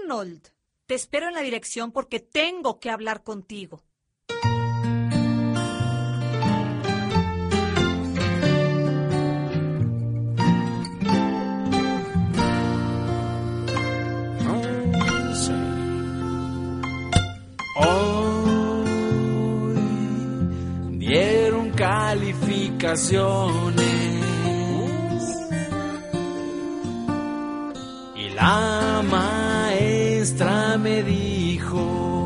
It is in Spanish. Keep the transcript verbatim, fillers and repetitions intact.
Arnold, te espero en la dirección porque tengo que hablar contigo. Hoy dieron calificaciones y la maestra me dijo: